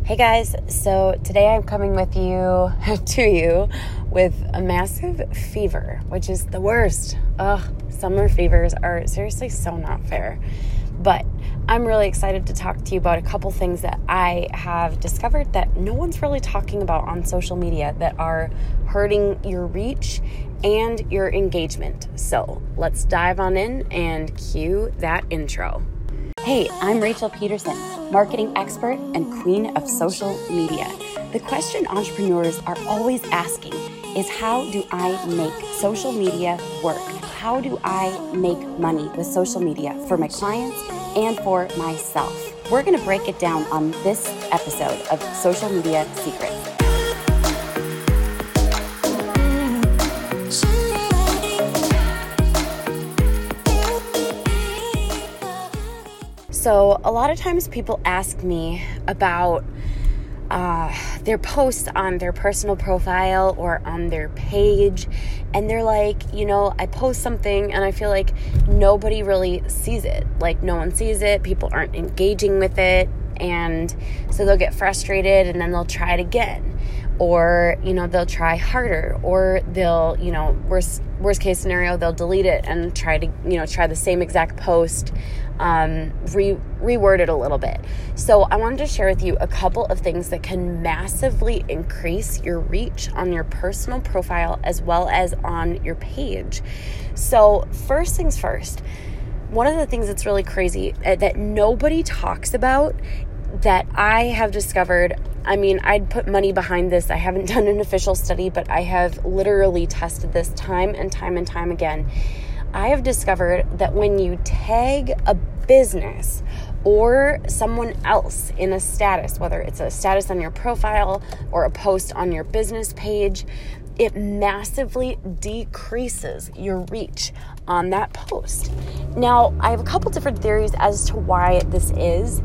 Hey guys, so today I'm coming to you with a massive fever, which is the worst. Summer fevers are seriously so not fair. But I'm really excited to talk to you about a couple things that I have discovered that no one's really talking about on social media that are hurting your reach and your engagement. So let's dive on in and cue that intro. Hey, I'm Rachel Peterson, marketing expert and queen of social media. The question entrepreneurs are always asking is, how do I make social media work? How do I make money with social media for my clients and for myself? We're going to break it down on this episode of Social Media Secrets. So a lot of times people ask me about their posts on their personal profile or on their page, and they're like, I post something and I feel like nobody really sees it. Like no one sees it, people aren't engaging with it, and so they'll get frustrated and then they'll try it again. Or, they'll try harder, or they'll, worst case scenario, they'll delete it and try the same exact post, reword it a little bit. So I wanted to share with you a couple of things that can massively increase your reach on your personal profile as well as on your page. So first things first, one of the things that's really crazy that nobody talks about that I have discovered, I'd put money behind this. I haven't done an official study, but I have literally tested this time and time again. I have discovered that when you tag a business or someone else in a status, whether it's a status on your profile or a post on your business page, it massively decreases your reach on that post. Now, I have a couple different theories as to why this is.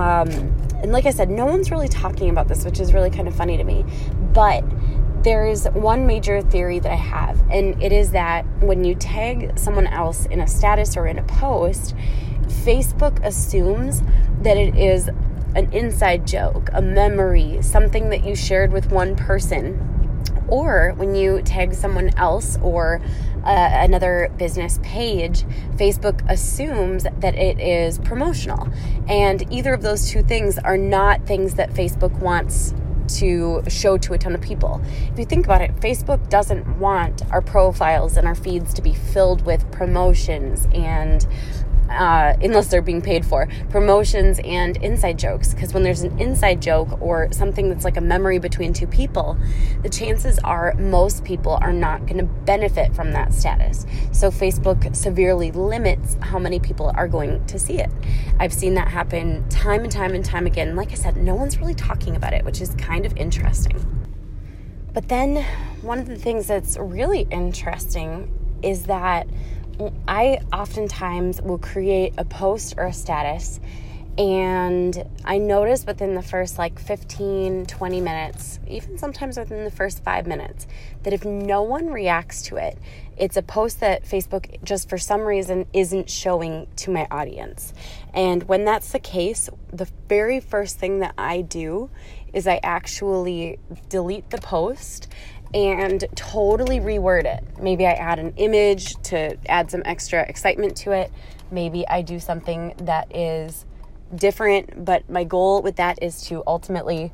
And like I said, no one's really talking about this, which is really kind of funny to me. But there's one major theory that I have, and it is that when you tag someone else in a status or in a post, Facebook assumes that it is an inside joke, a memory, something that you shared with one person. Or when you tag someone else or another business page, Facebook assumes that it is promotional. And either of those two things are not things that Facebook wants to show to a ton of people. If you think about it, Facebook doesn't want our profiles and our feeds to be filled with promotions and unless they're being paid for, promotions and inside jokes. Because when there's an inside joke or something that's like a memory between two people, the chances are most people are not going to benefit from that status. So Facebook severely limits how many people are going to see it. I've seen that happen time and time again. Like I said, no one's really talking about it, which is kind of interesting. But then one of the things that's really interesting is that I oftentimes will create a post or a status, and I notice within the first 15, 20 minutes, even sometimes within the first 5 minutes, that if no one reacts to it, it's a post that Facebook just for some reason isn't showing to my audience. And when that's the case, the very first thing that I do is I actually delete the post and totally reword it. Maybe I add an image to add some extra excitement to it. Maybe I do something that is different, but my goal with that is to ultimately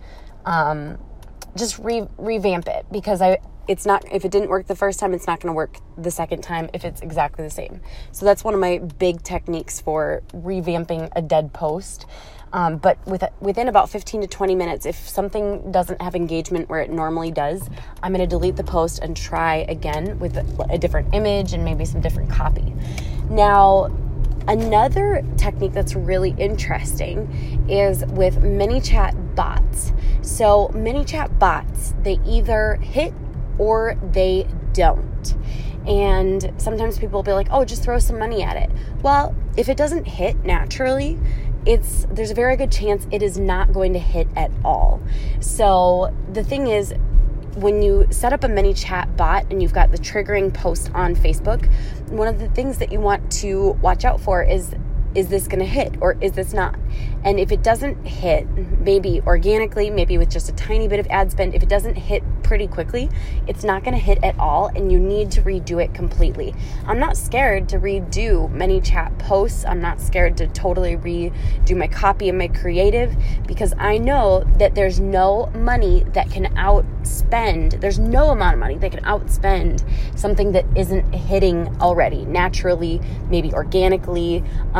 just revamp it, because if it didn't work the first time, it's not going to work the second time if it's exactly the same. So that's one of my big techniques for revamping a dead post. But within about 15 to 20 minutes, if something doesn't have engagement where it normally does, I'm going to delete the post and try again with a different image and maybe some different copy. Now, another technique that's really interesting is with ManyChat bots. So ManyChat bots, they either hit or they don't. And sometimes people will be like, oh, just throw some money at it. Well, if it doesn't hit naturally, there's a very good chance it is not going to hit at all. So the thing is, when you set up a ManyChat bot and you've got the triggering post on Facebook, one of the things that you want to watch out for is this going to hit or is this not? And if it doesn't hit, maybe organically, maybe with just a tiny bit of ad spend, if it doesn't hit pretty quickly, it's not going to hit at all, and you need to redo it completely. I'm not scared to redo ManyChat posts. I'm not scared to totally redo my copy and my creative, because I know that there's no money that can outspend, there's no amount of money that can outspend something that isn't hitting already, naturally, maybe organically.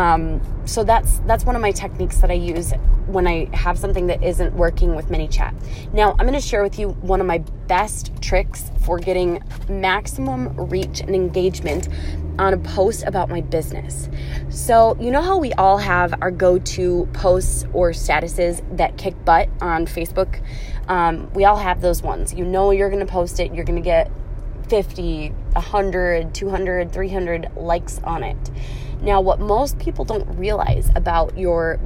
So that's one of my techniques that I use when I have something that isn't working with ManyChat. Now, I'm going to share with you one of my best tricks for getting maximum reach and engagement on a post about my business. So, you know how we all have our go-to posts or statuses that kick butt on Facebook? We all have those ones. You know you're going to post it, you're going to get 50, 100, 200, 300 likes on it. Now, what most people don't realize about your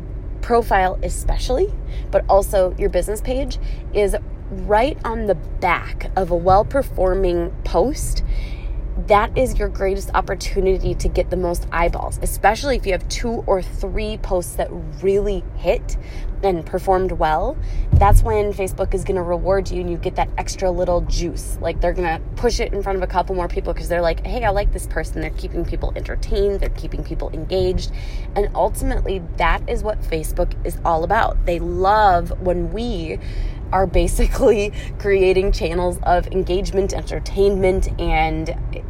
profile especially, but also your business page, is right on the back of a well-performing post, that is your greatest opportunity to get the most eyeballs, especially if you have 2 or 3 posts that really hit and performed well. That's when Facebook is going to reward you and you get that extra little juice. Like, they're going to push it in front of a couple more people because they're like, hey, I like this person. They're keeping people entertained. They're keeping people engaged. And ultimately, that is what Facebook is all about. They love when we are basically creating channels of engagement, entertainment, and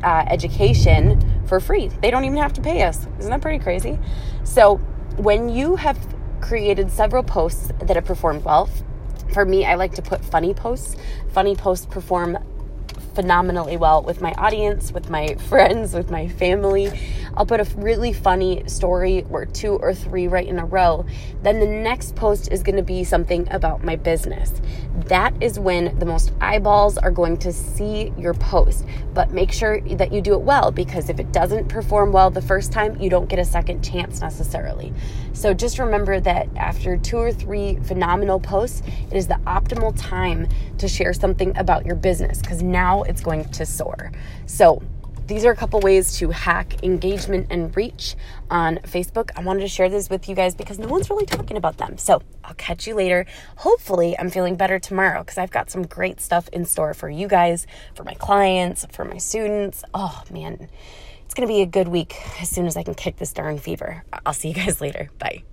education for free. They don't even have to pay us. Isn't that pretty crazy? So when you have created several posts that have performed well, for me, I like to put funny posts. Funny posts perform phenomenally well with my audience, with my friends, with my family. I'll put a really funny story or 2 or 3 right in a row. Then the next post is going to be something about my business. That is when the most eyeballs are going to see your post. But make sure that you do it well, because if it doesn't perform well the first time, you don't get a second chance necessarily. So just remember that after 2 or 3 phenomenal posts, it is the optimal time to share something about your business, because now it's going to soar. So these are a couple ways to hack engagement and reach on Facebook. I wanted to share this with you guys because no one's really talking about them. So I'll catch you later. Hopefully I'm feeling better tomorrow, because I've got some great stuff in store for you guys, for my clients, for my students. Oh man, it's going to be a good week as soon as I can kick this darn fever. I'll see you guys later. Bye.